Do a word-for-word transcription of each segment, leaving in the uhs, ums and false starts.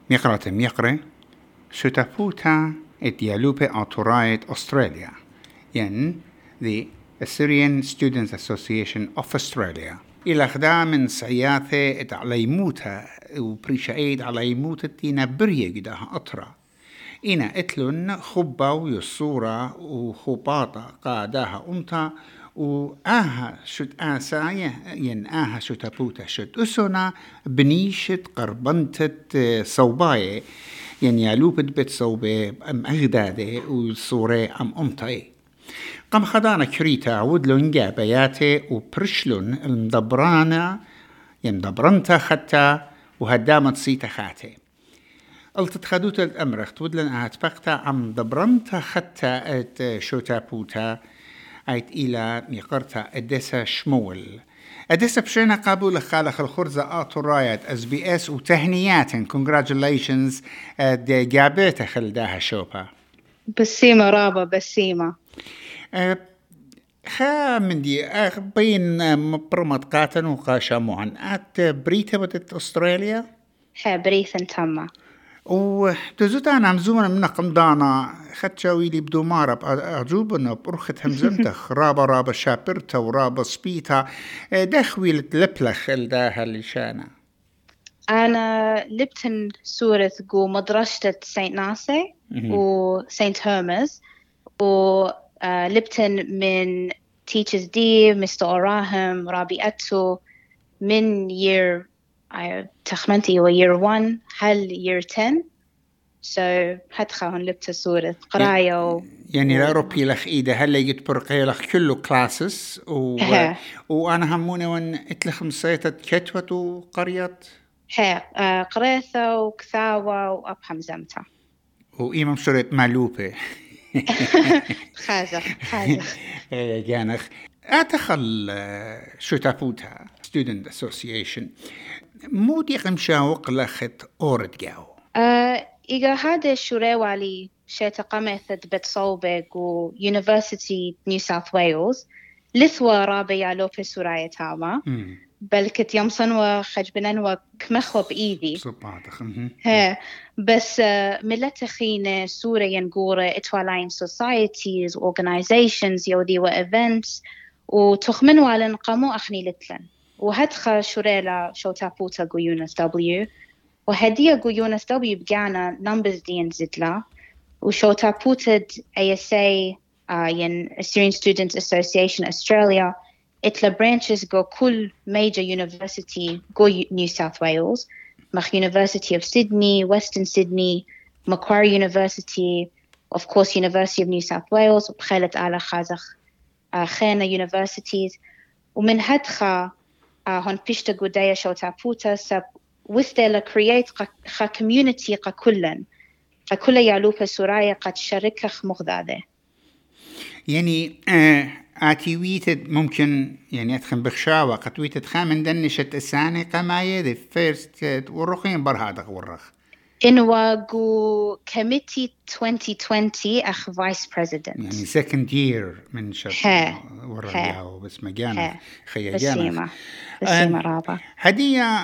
ميقرة ميقرة شتافوتا اتيالوبي أوتورايت أستراليا ين the Assyrian Students Association of Australia إلى خدام سعياثة اتعليموتا وبريشايد عليموتا تينا بريه قداها أطرا إنا اتلون خبا ويصورة وخباطة قاداها أمتا وآها شد آسايا ين آها شتابوتا شد أسونا بنيشت قربنتت صوباية ين يالوبت بيت صوبة أم أغدادة وصورة أم أمتاي قام خدانا كريتا ودلون جابياتي وبرشلون المدبرانا يمدبرنتا ختا وهدامت سيتا خاتي قلت تخدوت الأمرخت ودلن أهتبقتا عم دبرنتا ختا ات شوتابوتا ايت إلى ميقرتا ادسا شمول ادسا بشينا قابول خالخ الخرزة آتو رايت اس بي اس وتهنيات congratulations دي جابيتا خلداها شوبا بسيمة رابا بسيمة أه خا من دي أخ بين مبرمت قاتن وقاشامو عن ات بريتا بدت أستراليا ها بريثن تما وتزوت أنا عم زومنا من قمضانا خدشاوي لي بدو مارب أعجوبنا برخت همزمتخ رابا رابا شابرتا ورابا سبيتا دخوي لتلبلخ الداها اللي شانا أنا لبتن سورة جو مدرسة سانت ناسي وسانت هيرمز ولبتن من تيتشز دي مستر أوراهم رابي أتو من year تخمنتي هو year one هل year ten so هدخل هون لبت سورة قراية و... يعني لا روبي لخ إيده هل يجد برقي لخ كله كلاسس و... وأنا هموني وان اتلخ مسيطة كتوة وقريات ها قريثة وكثاوة وأبهم زمتها وإيمام سورة مالوبة خازخ خازخ جانخ أتخل شو تفوتها Student Association مودي قمشاوق لخت أورد جاو أه إيجا هذا الشورى والي شيء قمثت بتصوبك و University New South Wales لثوا رابع لوبي سوراية تاما بل كت يمصن وخجبنا وكمخو بإيدي صباتخ ها بس ملتخين سورة ينقورة إتوالاين societies organizations يودي وevents وتخمن والن قاموا أخني لتلن وهدخل شوريلا شو تابوتا جو يونس دبليو وهدية جو يونس دبليو بقانا numbers دي نزدلا وشو تابوتا إيه إس إيه uh, ين Assyrian Students Association Australia إتلا branches جو كل major university جو New South Wales مخ University of Sydney, Western Sydney, Macquarie University, of course University of New South Wales بخالة على خازخ uh, خانة universities ومن هدخل هون بيشتا قدايا شو تابوتا سب وثلا create قا community قا كلن قا كل يعلوبة سورايا قد شركخ مغذاذة يعني آه آتيويتد ممكن يعني أدخل بخشاوة قد ويتد خامن دنشت الساني قماية the first ورخين برهادق ورخ إنوا جو committee twenty twenty أخ vice president يعني second year من شت ورجعوا بس مجانا خيا جانا بسيمة بسيمة رابع هدية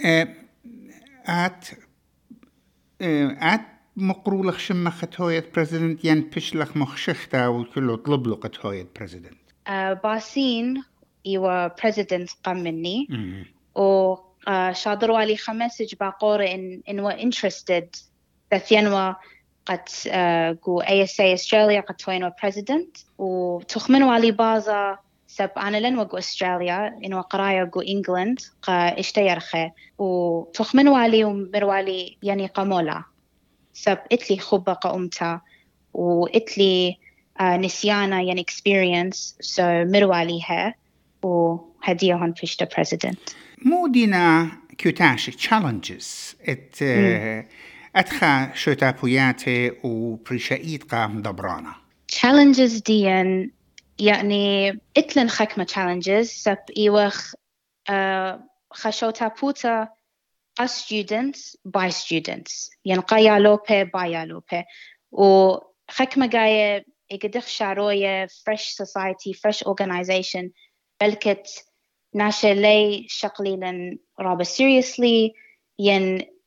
آت آت مقرولخ شمة خطوية president ين بشلخ مخشختا وكله طلب له خطوية president باسين إيوا president قام مني و شادروا علي خمسج باقورة إن إنوا interested بثينوا قد جو إيه إس إيه Australia قد توينوا president وتخمنوا علي بازا سب أنا لن وجو أستراليا إنوا قرايا جو إنجلند قا اشتيرخه وتخمنوا علي ومروالي يعني قامولا سب إتلي خبة قومتا وإتلي نسيانا يعني experience so مرواليها وهدية هون فيشتا president مودينا كيوتاشي challenges ات أدخى شتابوياتي وبريشايد قام دبرانا challenges ديان يعني إتلن خكمة challenges سب إيوخ uh, خشوتابوتا a students by students يعني قايا لوبي بايا لوبي وخكمة جاية إقدخ شاروية fresh society fresh organization بلكت ناشا لي شقلي لن رابا seriously ين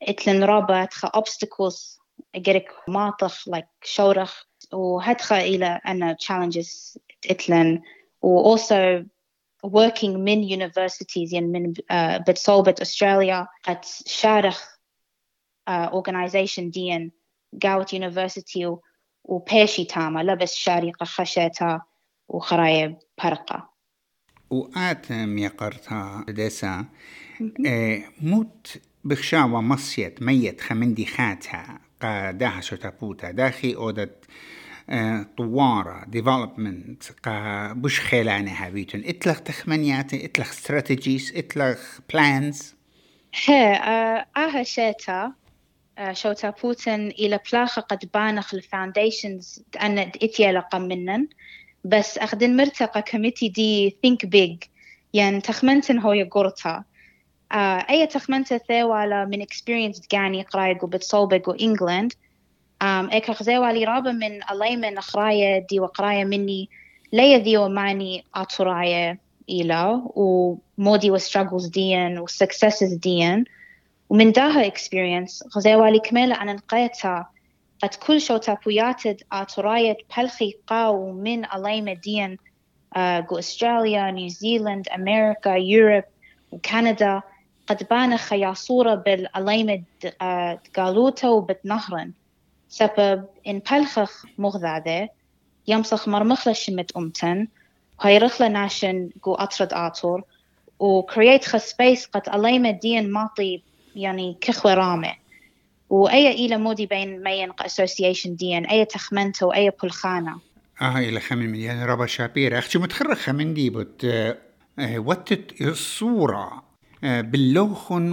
اتلن رابا تخا obstacles اجرك ماطخ like شورخ وهدخا إلى أن challenges اتلن و also working من universities يعني من uh, بتصوبة أستراليا قد شارخ uh, organization ديان قاوت university و وبيشي تاما لبس شارقة خشيتا وخرايب برقة وآت ميقرتها ديسا اه موت بخشاوة مصيت ميت خمندي خاتها قاداها شتابوتا داخي أودت اه طوارة development قا بش خيلانها بيتون اتلخ تخمنيات اتلخ strategies اتلخ plans هي اه آها شيتا شوتا بوتن إلى بلاخة قد بانخ الفاونديشنز أن إتيا لقم منن بس أخدن مرتقى كميتي دي think big يعني تخمنتن هو يقرطها آه أي تخمنت ثيوالا من experience يعني قرايق وبتصوبق وإنجلند آم إيك أخزيوالي رابا من الله من أخرايا دي وقرايا مني ليا ذي وماني أطرايا إلى ومودي وstruggles ديان وsuccesses ديان ومن داها experience غزيوالي كميلة أنا نقيتها قد كل شو تابوياتد آترايت بلخي قاو من الله مدين آه جو أستراليا نيوزيلند أمريكا يوروب وكندا قد بان خياصورة بالألايمة آه قالوتا وبتنهرن سبب إن بلخخ مغذاذة يمسخ مرمخلة شمت أمتن وهيرخلة ناشن جو أطرد آتور وكرييت خسبيس قد ألايمة دين ماطي يعني كخوة رامة وأي إلى مودي بين مين association دين أي تخمنته وأي بلخانة آه إلى خمن مليون ربا شابير أختي متخرخ من دي بت آه وتت الصورة آه باللوخن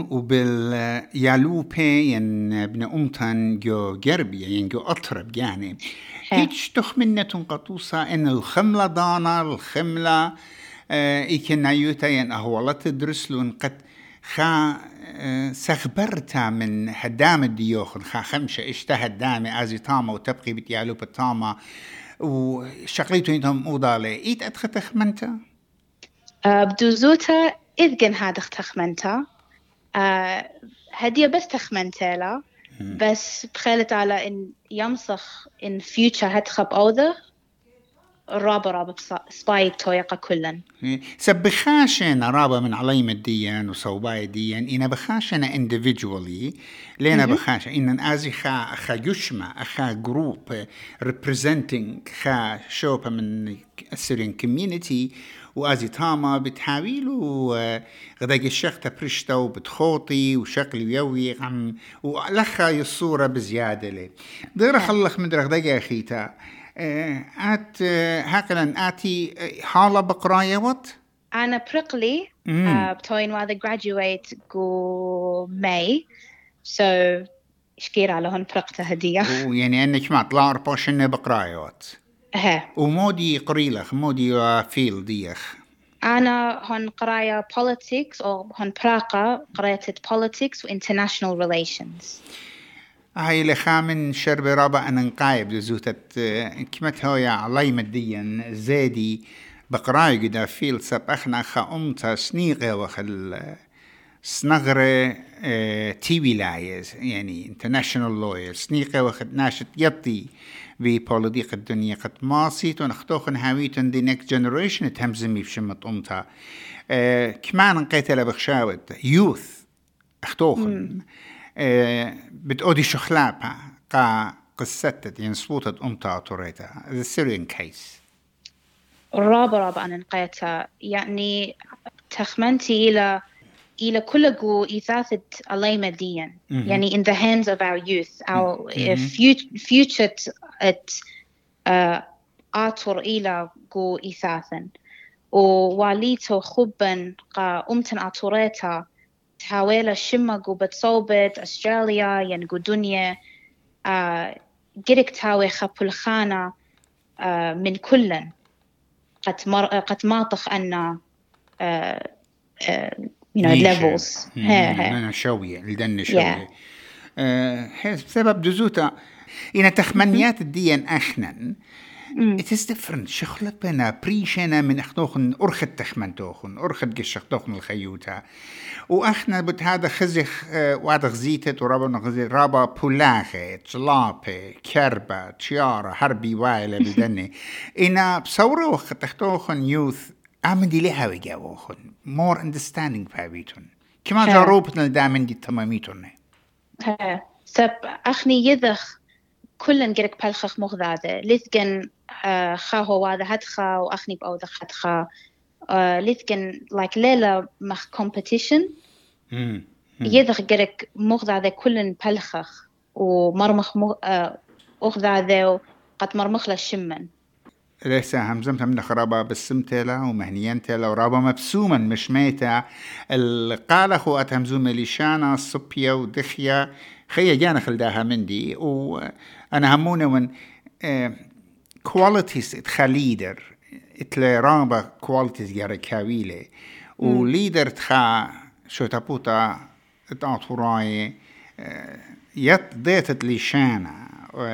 وباليالوبي ين ابن أمتن جو جربي ين جو أطرب يعني هيج تخمنة قطوسة إن الخملة دانا الخملة آه إيكن نايوتا ين أهوالة تدرس لون قد خا سخبرتا من هدام الديوخن خا خمشة اشتا هدامي ازي تاما وتبقي بتيالو بتاما وشقليتو انتم اوضالي ايت ادخ تخمنتا بدوزوتا اذقن هادخ تخمنتا هدية بس تخمنتا لا بس بخيلت على ان يمسخ ان فيوتشر هدخب اوذر رابا رابا سبايك تويقة كلن سبخاشنا رابا من عليم الديان وصوباي الديان إنا بخاشنا individually لينا بخاشنا إن أزي خا خا يشمع خا جروب representing خا شوبة من Assyrian community وأزي تاما بتحاويلو غداق الشيخ تبرشتا وبتخوطي وشكل يوي عم ولخا الصورة بزيادة لي دير خلخ من غداق أخيتا آت هكذا آتي حالة بقراية وات؟ أنا برقلي بتوين وهذا graduate جو ماي so إشكير على هون برقته هدية ويعني أنك ما طلع رباشنة بقراية وات؟ ها ومودي قريلخ مودي فيل ديخ أنا هون قراية politics أو هون براقة قراية politics و international relations هاي لخامن شرب رابع أن نقايب لزوتت كمت هويا علي مديا زادي بقراي قدا فيل سب أخنا خا أمتا سنيقة وخل سنغرة اه تي ولايز يعني international lawyer سنيقة وخد ناشط يطي ببوليديق الدنيا قد ماسيت ونختوخن هاويتن دي next generation تهمزمي بشمت أمتا اه كمان نقيتها بخشاوت youth اختوخن أه بتقودي شخلابها قا قصتت يعني صوتت أمتا طوريتها the Syrian case رابا رابا أنا نقيتها يعني تخمنتي إلى إلى كل جو إثاثة الله مديا يعني in the hands of our youth our future at آطر إلى جو إثاثا وواليتو خبا قا أمتن آطوريتها تحاول شمق وبتصوبت أستراليا ينقو دنيا آه جريك تاوي خبل خانة آه من كلن قد مر قد ماطخ أن آه آه you know levels أنا شوية لدن شوية آه بسبب دزوتا إن تخمنيات الدين أخنن it is different شخلت بنا بريشنا من اخنوخن أرخد تخمنتوخن أرخد قشختوخن الخيوتا وأخنا بتهذا خزخ وعد غزيتت ورابا نغزي رابا بولاخي تلابي كربا تشيارا حربي وايلة بدني إنا بصورة وقت تختوخن يوث آمدي لها ويجاوخن more understanding بابيتون كما جاروبتنا دامن دي تماميتون ها سب أخني يذخ كلن جرك بالخخ مغذاده ليثجن خا هو هذا هدخا وأخني بأوذخ هدخا ليثجن like ليلة مخ competition يذخ جرك مغذاده كلن بالخخ ومرمخ مغذاده وقد مرمخ للشمن ليس همزمتها من خرابة بالسمتلا ومهنيانتلا ورابة مبسوما مش ميتا القالخ وأتهمزوم ليشانا الصبية ودخية خيا جانا خلداها مندي وأنا همونا من كواليتيز اتخاليدر اتلا رابة كواليتيز جارة كاويلة وليدر تخا شو تابوتا اتعطوراي يت ديتت ليشانا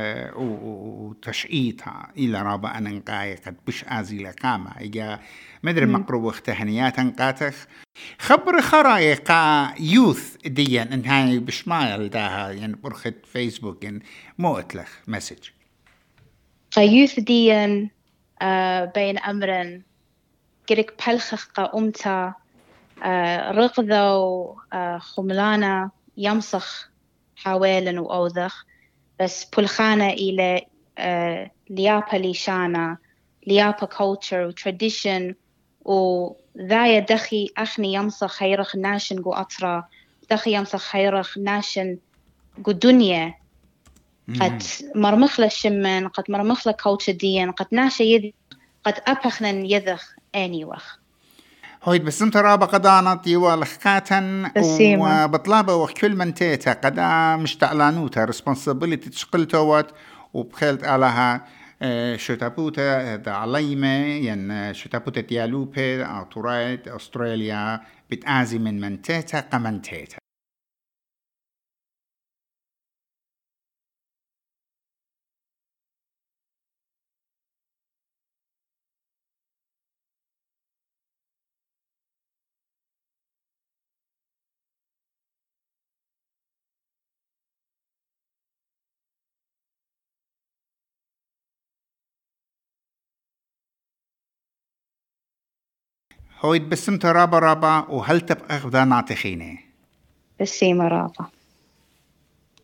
وتشقيتها إلى رابع أنقاي قد بش آزي لقامة إجا مدري مقروب اختهنيات أنقاتخ خبر خرايقا يوث ديان إن هاي بشمايل داها يعني برخت فيسبوك إن موتلخ مسج يوث ديان آه بين أمرن كريك بلخخ قا آه رغذو آه خملانا يمسخ حوالا وأوذخ بس بلخانة إلى uh, ليابا ليشانا ليابا culture و tradition وذايا دخي أخني يمسخ خيرخ ناشن قو أطرا دخي يمسخ خيرخ ناشن قو دنيا قد مرمخ للشمن قد مرمخ لكوتش ديان قد ناشا يذخ قد أبخنا يذخ آني وخ هويد بس انت رابا قدانتي والخاتن وبطلابة وكل من تيتا قدا مشتعلانوتا responsibility تشقلتوات وبخلت علىها شتابوتا دا عليمة ين شتابوتا ديالوبي أطورايد أستراليا بتعازي من من تيتا قمن تيتا هويد بسمت رابا رابا وهل تبقى غدا نعتخيني بسيمة رابا